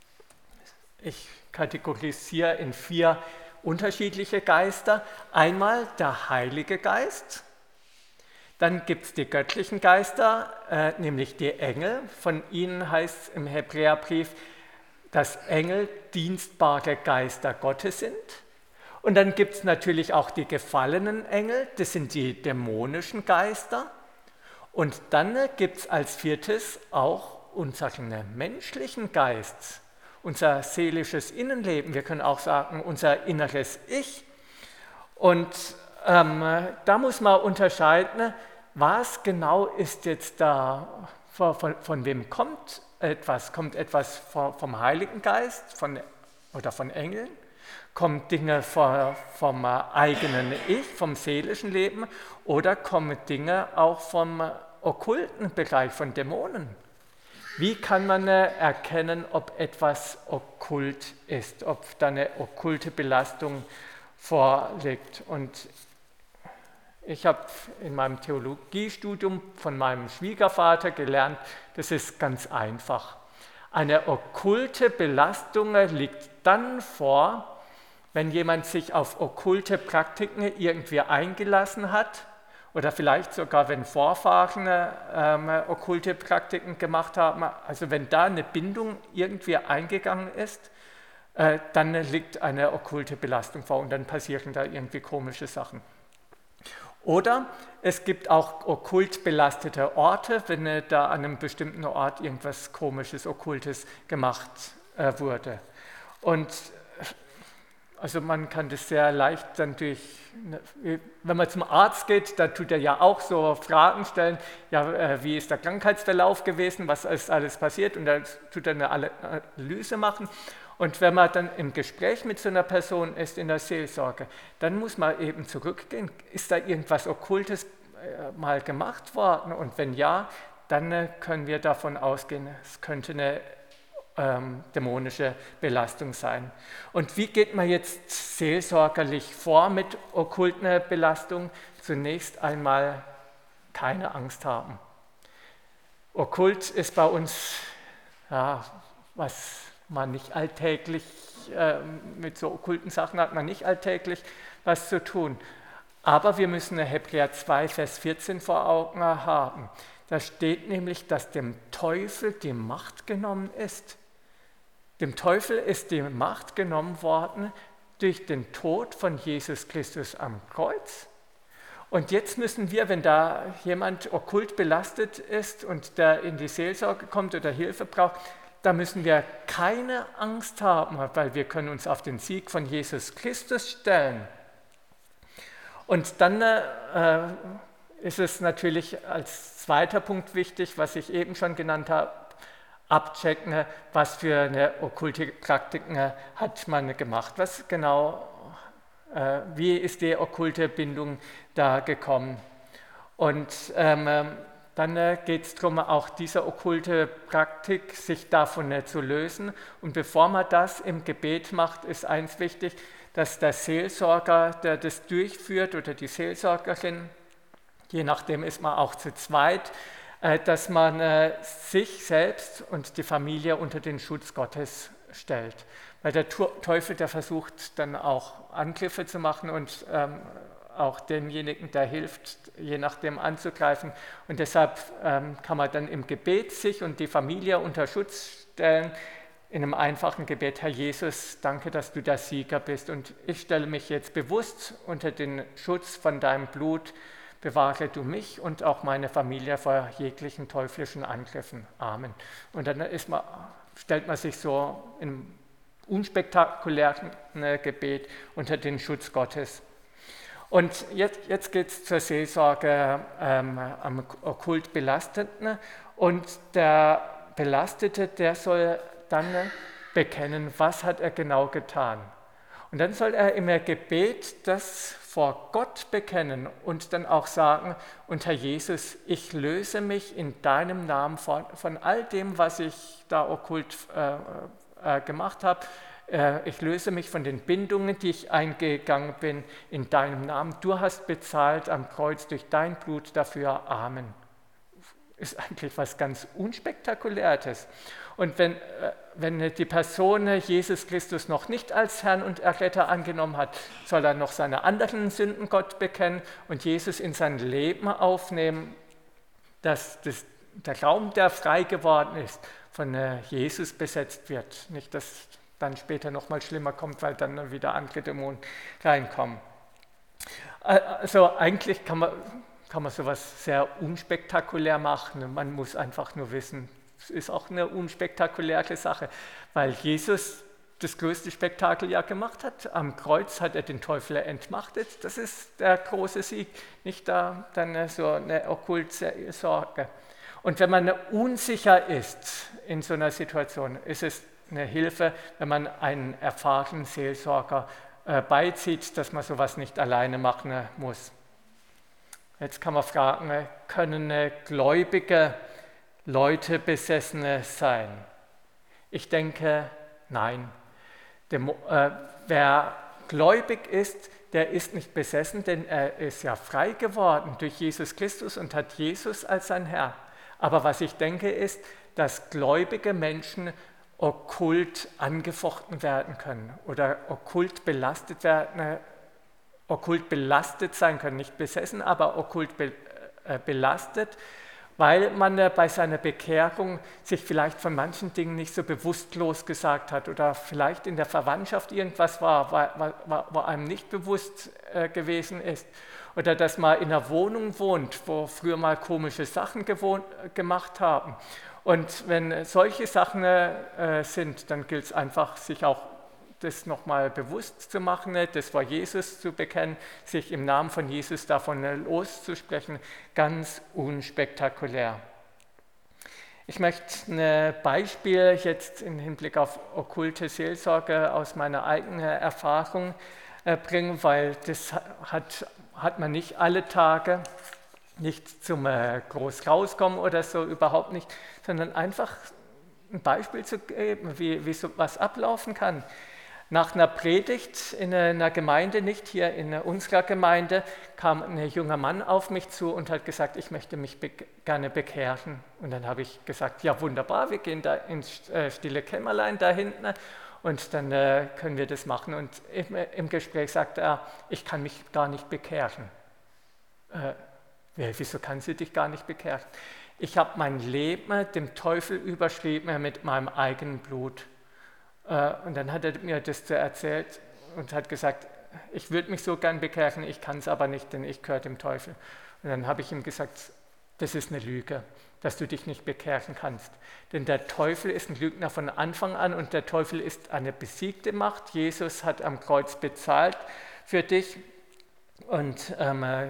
Ich kategorisiere in vier unterschiedliche Geister. Einmal der Heilige Geist, dann gibt es die göttlichen Geister, äh, nämlich die Engel. Von ihnen heißt es im Hebräerbrief, dass Engel dienstbare Geister Gottes sind. Und dann gibt es natürlich auch die gefallenen Engel, das sind die dämonischen Geister. Und dann gibt es als viertes auch unseren menschlichen Geist, unser seelisches Innenleben, wir können auch sagen, unser inneres Ich. Und ähm, da muss man unterscheiden, was genau ist jetzt da, von, von, von wem kommt etwas? Kommt etwas vom Heiligen Geist von, oder von Engeln? Kommen Dinge vom, vom eigenen Ich, vom seelischen Leben? Oder kommen Dinge auch vom okkulten Bereich, von Dämonen? Wie kann man erkennen, ob etwas okkult ist, ob da eine okkulte Belastung vorliegt? Und ich habe in meinem Theologiestudium von meinem Schwiegervater gelernt, das ist ganz einfach. Eine okkulte Belastung liegt dann vor, wenn jemand sich auf okkulte Praktiken irgendwie eingelassen hat, oder vielleicht sogar, wenn Vorfahren ähm, okkulte Praktiken gemacht haben, also wenn da eine Bindung irgendwie eingegangen ist, äh, dann liegt eine okkulte Belastung vor und dann passieren da irgendwie komische Sachen. Oder es gibt auch okkult belastete Orte, wenn äh, da an einem bestimmten Ort irgendwas Komisches, Okkultes gemacht äh, wurde. Und Also man kann das sehr leicht dann durch, wenn man zum Arzt geht, da tut er ja auch so Fragen stellen, ja, wie ist der Krankheitsverlauf gewesen, was ist alles passiert, und da tut er eine Analyse machen. Und wenn man dann im Gespräch mit so einer Person ist, in der Seelsorge, dann muss man eben zurückgehen, ist da irgendwas Okkultes mal gemacht worden, und wenn ja, dann können wir davon ausgehen, es könnte eine ähm, dämonische Belastung sein. Und wie geht man jetzt seelsorgerlich vor mit okkulten Belastung? Zunächst einmal keine Angst haben. Okkult ist bei uns, ja, was man nicht alltäglich, äh, mit so okkulten Sachen hat man nicht alltäglich was zu tun. Aber wir müssen Hebräer zwei, Vers vierzehn vor Augen haben. Da steht nämlich, dass dem Teufel die Macht genommen ist. Dem Teufel ist die Macht genommen worden durch den Tod von Jesus Christus am Kreuz. Und jetzt müssen wir, wenn da jemand okkult belastet ist und der in die Seelsorge kommt oder Hilfe braucht, da müssen wir keine Angst haben, weil wir können uns auf den Sieg von Jesus Christus stellen. Und dann äh, ist es natürlich als zweiter Punkt wichtig, was ich eben schon genannt habe, abchecken, was für eine okkulte Praktiken hat man gemacht, was genau, äh, wie ist die okkulte Bindung da gekommen. Und ähm, dann äh, geht es darum, auch diese okkulte Praktik, sich davon äh, zu lösen. Und bevor man das im Gebet macht, ist eins wichtig, dass der Seelsorger, der das durchführt, oder die Seelsorgerin, je nachdem ist man auch zu zweit, dass man sich selbst und die Familie unter den Schutz Gottes stellt. Weil der Teufel, der versucht dann auch Angriffe zu machen und ähm, auch denjenigen, der hilft, je nachdem anzugreifen. Und deshalb ähm, kann man dann im Gebet sich und die Familie unter Schutz stellen, in einem einfachen Gebet: Herr Jesus, danke, dass du der Sieger bist, und ich stelle mich jetzt bewusst unter den Schutz von deinem Blut. Bewahre du mich und auch meine Familie vor jeglichen teuflischen Angriffen. Amen. Und dann ist man, stellt man sich so im unspektakulären Gebet unter den Schutz Gottes. Und jetzt, jetzt geht es zur Seelsorge ähm, am okkult Belasteten. Und der Belastete, der soll dann bekennen, was hat er genau getan. Und dann soll er im Gebet das vor Gott bekennen und dann auch sagen: Und Herr Jesus, ich löse mich in deinem Namen von, von all dem, was ich da okkult äh, äh, gemacht habe. Äh, ich löse mich von den Bindungen, die ich eingegangen bin, in deinem Namen. Du hast bezahlt am Kreuz durch dein Blut dafür. Amen. Ist eigentlich was ganz Unspektakuläres. Und wenn, wenn die Person Jesus Christus noch nicht als Herrn und Erretter angenommen hat, soll er noch seine anderen Sünden Gott bekennen und Jesus in sein Leben aufnehmen, dass das, der Raum, der frei geworden ist, von Jesus besetzt wird. Nicht, dass dann später noch mal schlimmer kommt, weil dann wieder andere Dämonen reinkommen. Also eigentlich kann man, kann man sowas sehr unspektakulär machen. Man muss einfach nur wissen, es ist auch eine unspektakuläre Sache, weil Jesus das größte Spektakel ja gemacht hat. Am Kreuz hat er den Teufel entmachtet. Das ist der große Sieg, nicht da dann so eine okkulte Sorge. Und wenn man unsicher ist in so einer Situation, ist es eine Hilfe, wenn man einen erfahrenen Seelsorger äh, beizieht, dass man sowas nicht alleine machen muss. Jetzt kann man fragen, können Gläubige Leute Besessene sein? Ich denke, nein. Dem, äh, wer gläubig ist, der ist nicht besessen, denn er ist ja frei geworden durch Jesus Christus und hat Jesus als sein Herr. Aber was ich denke ist, dass gläubige Menschen okkult angefochten werden können oder okkult belastet werden, okkult belastet sein können, nicht besessen, aber okkult be, äh, belastet, weil man bei seiner Bekehrung sich vielleicht von manchen Dingen nicht so bewusstlos gesagt hat oder vielleicht in der Verwandtschaft irgendwas war, war, wo einem nicht bewusst äh, gewesen ist. Oder dass man in einer Wohnung wohnt, wo früher mal komische Sachen gewohnt, gemacht haben. Und wenn solche Sachen äh, sind, dann gilt es einfach, sich auch das nochmal bewusst zu machen, das vor Jesus zu bekennen, sich im Namen von Jesus davon loszusprechen, ganz unspektakulär. Ich möchte ein Beispiel jetzt im Hinblick auf okkulte Seelsorge aus meiner eigenen Erfahrung bringen, weil das hat, hat man nicht alle Tage, nicht zum groß rauskommen oder so, überhaupt nicht, sondern einfach ein Beispiel zu geben, wie, wie so was ablaufen kann. Nach einer Predigt in einer Gemeinde, nicht hier in unserer Gemeinde, kam ein junger Mann auf mich zu und hat gesagt, ich möchte mich be- gerne bekehren. Und dann habe ich gesagt, ja wunderbar, wir gehen da ins äh, stille Kämmerlein da hinten und dann äh, können wir das machen. Und im, im Gespräch sagte er, ich kann mich gar nicht bekehren. Äh, wieso kannst du dich gar nicht bekehren? Ich habe mein Leben dem Teufel überschrieben mit meinem eigenen Blut. Und dann hat er mir das erzählt und hat gesagt, ich würde mich so gern bekehren, ich kann es aber nicht, denn ich gehöre dem Teufel. Und dann habe ich ihm gesagt, das ist eine Lüge, dass du dich nicht bekehren kannst. Denn der Teufel ist ein Lügner von Anfang an und der Teufel ist eine besiegte Macht. Jesus hat am Kreuz bezahlt für dich. Und ähm, äh,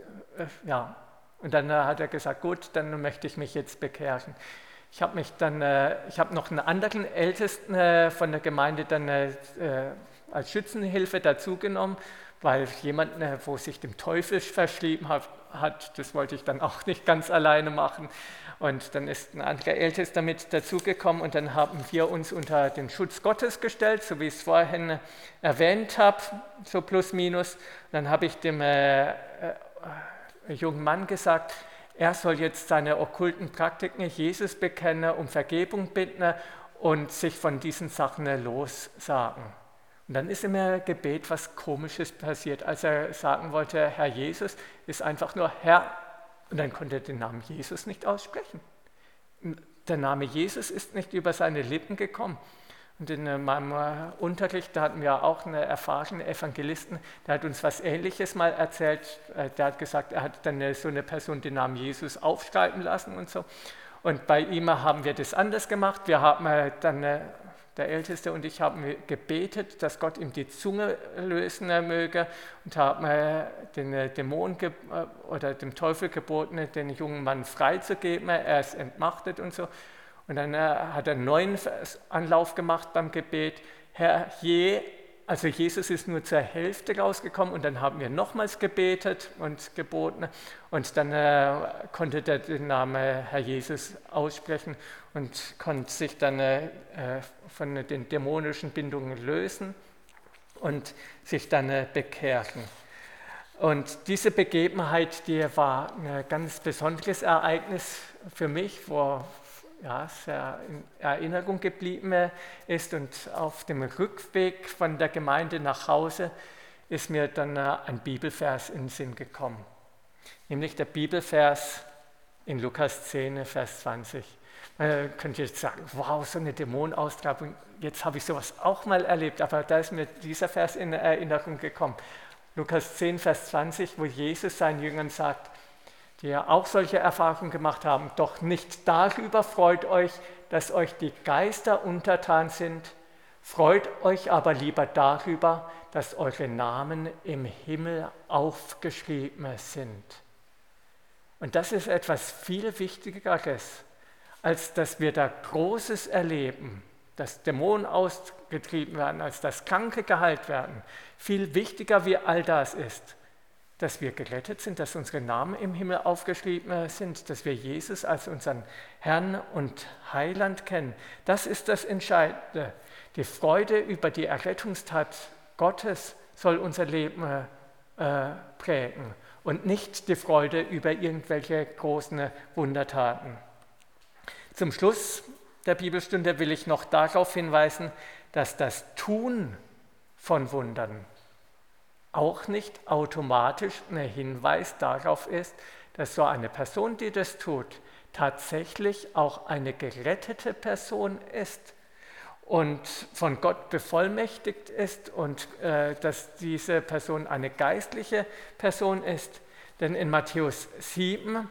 ja, und dann äh, hat er gesagt, gut, dann möchte ich mich jetzt bekehren. Ich habe mich dann, äh, ich habe noch einen anderen Ältesten äh, von der Gemeinde dann äh, als Schützenhilfe dazugenommen, weil jemand, äh, wo sich dem Teufel verschrieben hat, hat, das wollte ich dann auch nicht ganz alleine machen. Und dann ist ein anderer Ältester mit dazugekommen und dann haben wir uns unter den Schutz Gottes gestellt, so wie ich es vorhin erwähnt habe, so plus minus. Und dann habe ich dem äh, äh, jungen Mann gesagt, er soll jetzt seine okkulten Praktiken Jesus bekennen, um Vergebung bitten und sich von diesen Sachen lossagen. Und dann ist im Gebet was Komisches passiert, als er sagen wollte, Herr Jesus ist einfach nur Herr, und dann konnte er den Namen Jesus nicht aussprechen. Der Name Jesus ist nicht über seine Lippen gekommen. Und in meinem Unterricht, da hatten wir auch einen erfahrenen Evangelisten, der hat uns was Ähnliches mal erzählt. Der hat gesagt, er hat dann so eine Person den Namen Jesus aufschreiben lassen und so. Und bei ihm haben wir das anders gemacht. Wir haben dann, der Älteste und ich haben gebetet, dass Gott ihm die Zunge lösen möge und haben den Dämon oder dem Teufel geboten, den jungen Mann freizugeben. Er ist entmachtet und so. Und dann äh, hat er einen neuen Anlauf gemacht beim Gebet. Herr, je, also Jesus ist nur zur Hälfte rausgekommen und dann haben wir nochmals gebetet und geboten und dann äh, konnte der den Namen Herr Jesus aussprechen und konnte sich dann äh, von den dämonischen Bindungen lösen und sich dann äh, bekehren. Und diese Begebenheit, die war ein ganz besonderes Ereignis für mich, wo ja, sehr in Erinnerung geblieben ist. Und auf dem Rückweg von der Gemeinde nach Hause ist mir dann ein Bibelvers in den Sinn gekommen. Nämlich der Bibelvers in Lukas zehn, Vers zwanzig. Man könnte jetzt sagen, wow, so eine Dämonenaustreibung, jetzt habe ich sowas auch mal erlebt, aber da ist mir dieser Vers in Erinnerung gekommen. Lukas zehn, Vers zwanzig, wo Jesus seinen Jüngern sagt, die ja auch solche Erfahrungen gemacht haben, doch nicht darüber freut euch, dass euch die Geister untertan sind, freut euch aber lieber darüber, dass eure Namen im Himmel aufgeschrieben sind. Und das ist etwas viel Wichtigeres, als dass wir da Großes erleben, dass Dämonen ausgetrieben werden, als dass Kranke geheilt werden. Viel wichtiger wie all das ist, dass wir gerettet sind, dass unsere Namen im Himmel aufgeschrieben sind, dass wir Jesus als unseren Herrn und Heiland kennen. Das ist das Entscheidende. Die Freude über die Errettungstat Gottes soll unser Leben äh, prägen und nicht die Freude über irgendwelche großen Wundertaten. Zum Schluss der Bibelstunde will ich noch darauf hinweisen, dass das Tun von Wundern auch nicht automatisch ein Hinweis darauf ist, dass so eine Person, die das tut, tatsächlich auch eine gerettete Person ist und von Gott bevollmächtigt ist und äh, dass diese Person eine geistliche Person ist. Denn in Matthäus sieben,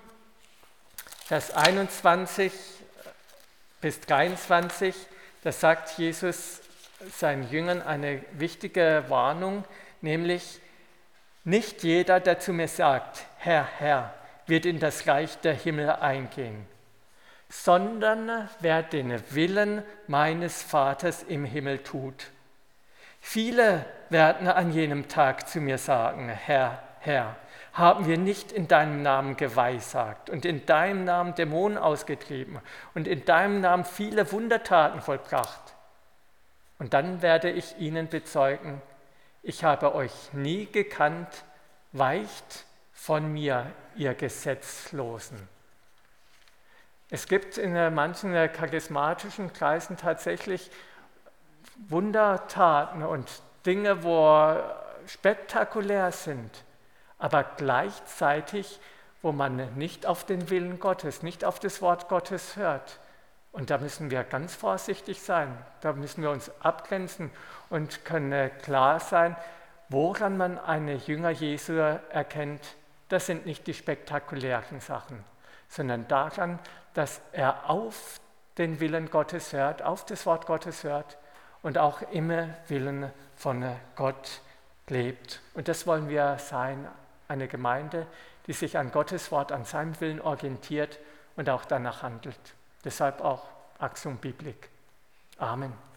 Vers einundzwanzig bis dreiundzwanzig, da sagt Jesus seinen Jüngern eine wichtige Warnung, nämlich nicht jeder, der zu mir sagt, Herr, Herr, wird in das Reich der Himmel eingehen, sondern wer den Willen meines Vaters im Himmel tut. Viele werden an jenem Tag zu mir sagen, Herr, Herr, haben wir nicht in deinem Namen geweissagt und in deinem Namen Dämonen ausgetrieben und in deinem Namen viele Wundertaten vollbracht? Und dann werde ich ihnen bezeugen, ich habe euch nie gekannt, weicht von mir, ihr Gesetzlosen. Es gibt in manchen charismatischen Kreisen tatsächlich Wundertaten und Dinge, wo spektakulär sind, aber gleichzeitig, wo man nicht auf den Willen Gottes, nicht auf das Wort Gottes hört. Und da müssen wir ganz vorsichtig sein, da müssen wir uns abgrenzen und können klar sein, woran man eine Jünger Jesu erkennt. Das sind nicht die spektakulären Sachen, sondern daran, dass er auf den Willen Gottes hört, auf das Wort Gottes hört und auch im Willen von Gott lebt. Und das wollen wir sein, eine Gemeinde, die sich an Gottes Wort, an seinem Willen orientiert und auch danach handelt. Deshalb auch Axiom Biblik. Amen.